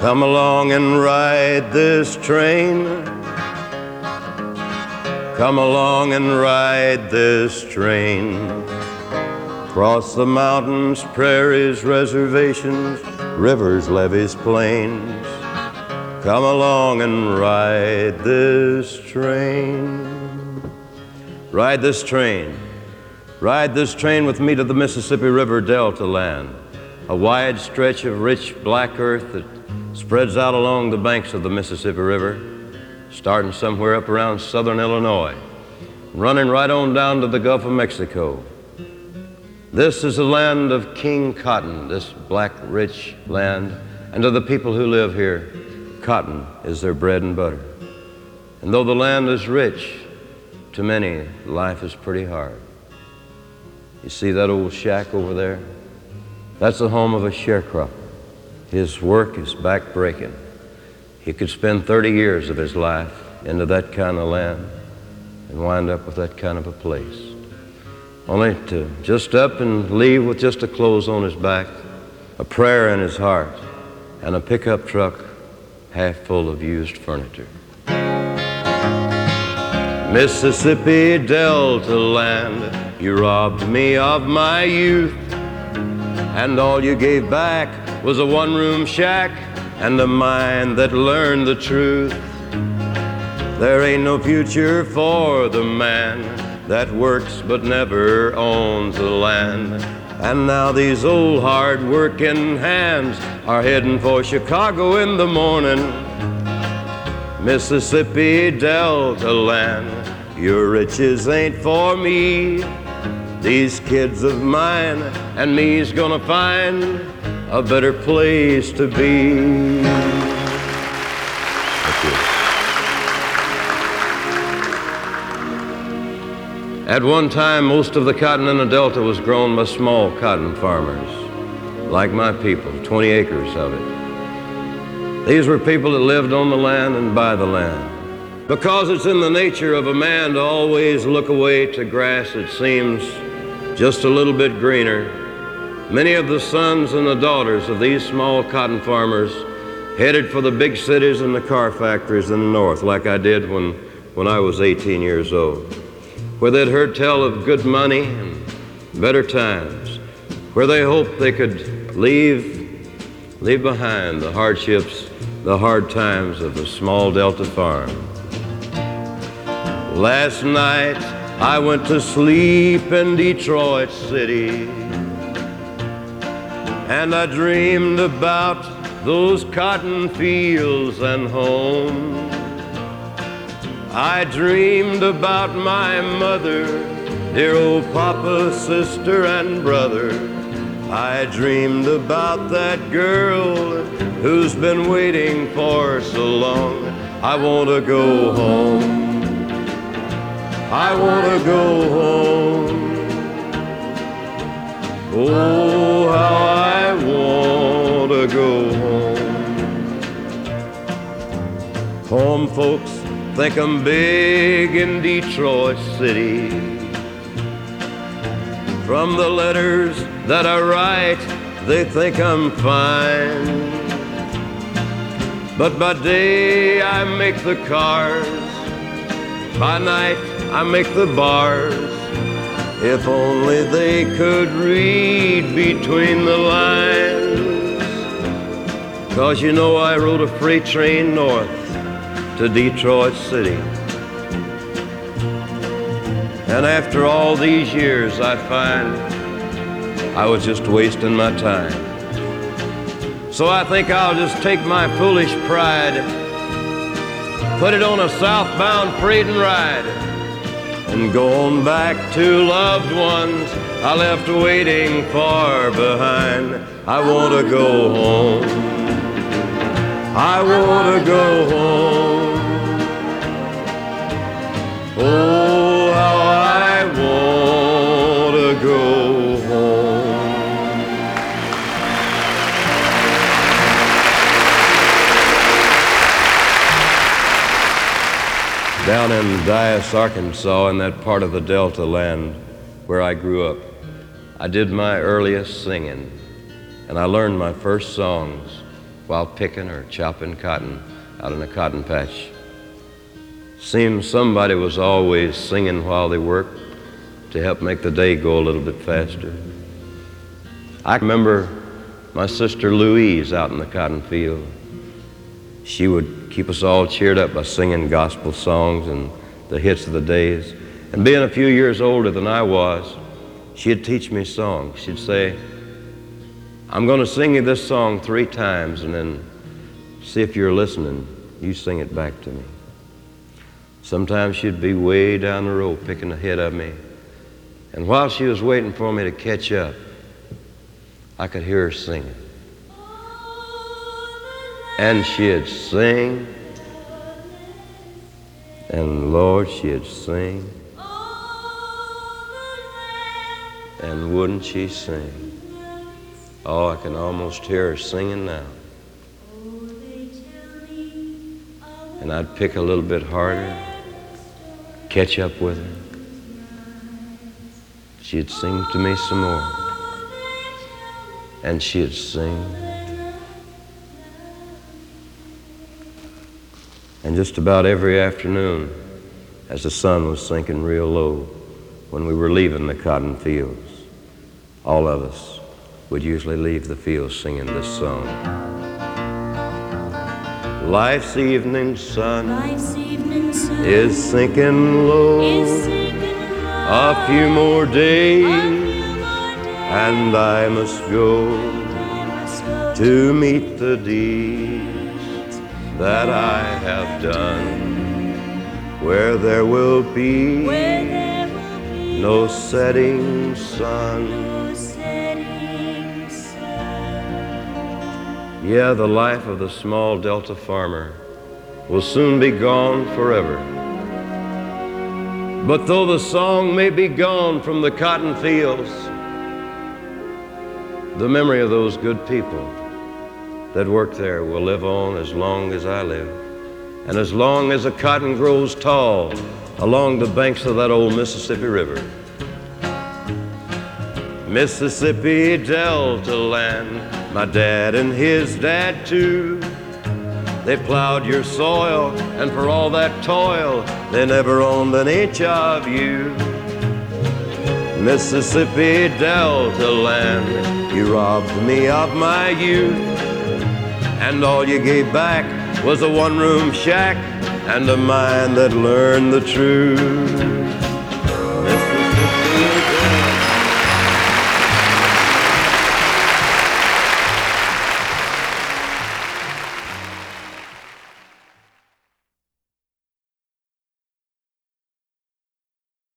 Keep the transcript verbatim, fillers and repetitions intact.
Come along and ride this train. Come along and ride this train. Cross the mountains, prairies, reservations, rivers, levees, plains. Come along and ride this train. Ride this train. Ride this train with me to the Mississippi River Delta land, a wide stretch of rich black earth that spreads out along the banks of the Mississippi River, starting somewhere up around southern Illinois, running right on down to the Gulf of Mexico. This is the land of King Cotton, this black, rich land, and to the people who live here, cotton is their bread and butter. And though the land is rich, to many, life is pretty hard. You see that old shack over there? That's the home of a sharecropper. His work is back-breaking. He could spend thirty years of his life into that kind of land and wind up with that kind of a place. Only to just up and leave with just the clothes on his back, a prayer in his heart, and a pickup truck half full of used furniture. Mississippi Delta land, you robbed me of my youth, and all you gave back was a one-room shack and a mind that learned the truth. There ain't no future for the man that works but never owns the land. And now these old hard-working hands are heading for Chicago in the morning. Mississippi Delta land, your riches ain't for me. These kids of mine and me's gonna find a better place to be. Thank you. At one time, most of the cotton in the Delta was grown by small cotton farmers, like my people, twenty acres of it. These were people that lived on the land and by the land. Because it's in the nature of a man to always look away to grass that seems just a little bit greener, many of the sons and the daughters of these small cotton farmers headed for the big cities and the car factories in the north, like I did when, when I was eighteen years old, where they'd heard tell of good money and better times, where they hoped they could leave, leave behind the hardships, the hard times of the small Delta farm. Last night, I went to sleep in Detroit City, and I dreamed about those cotton fields and home. I dreamed about my mother, dear old papa, sister, and brother. I dreamed about that girl who's been waiting for so long. I want to go home. I want to go home. Oh, how I want to go home. Home folks think I'm big in Detroit City. From the letters that I write, they think I'm fine. But by day I make the cars, by night I make the bars. If only they could read between the lines. 'Cause you know I rode a freight train north to Detroit City. And after all these years I find I was just wasting my time. So I think I'll just take my foolish pride, put it on a southbound freight and ride, and go on back to loved ones I left waiting far behind. I want to go home. I want to go home. Oh, how I want to go home. Down in Dyess, Arkansas, in that part of the Delta land where I grew up, I did my earliest singing, and I learned my first songs while picking or chopping cotton out in a cotton patch. Seems somebody was always singing while they worked to help make the day go a little bit faster. I remember my sister Louise out in the cotton field. She would keep us all cheered up by singing gospel songs and the hits of the days. And being a few years older than I was, she'd teach me songs. She'd say, I'm going to sing you this song three times, and then see if you're listening. You sing it back to me. Sometimes she'd be way down the road picking ahead of me. And while she was waiting for me to catch up, I could hear her singing. And she'd sing, and Lord, she'd sing, and wouldn't she sing? Oh, I can almost hear her singing now. And I'd pick a little bit harder, catch up with her. She'd sing to me some more, and she'd sing. And just about every afternoon, as the sun was sinking real low, when we were leaving the cotton fields, all of us would usually leave the fields singing this song. Life's evening sun, Life's evening sun is sinking low. is sinking low. A few more days, A few more days, and I must go I must go to meet the deeds that I have done, where there will be where there will be no setting sun. no setting sun. Yeah, the life of the small Delta farmer will soon be gone forever. But though the song may be gone from the cotton fields, the memory of those good people that worked there will live on as long as I live, and as long as the cotton grows tall along the banks of that old Mississippi River. Mississippi Delta land, my dad and his dad too, they plowed your soil, and for all that toil, they never owned an inch of you. Mississippi Delta land, you robbed me of my youth, and all you gave back was a one-room shack and a mind that learned the truth.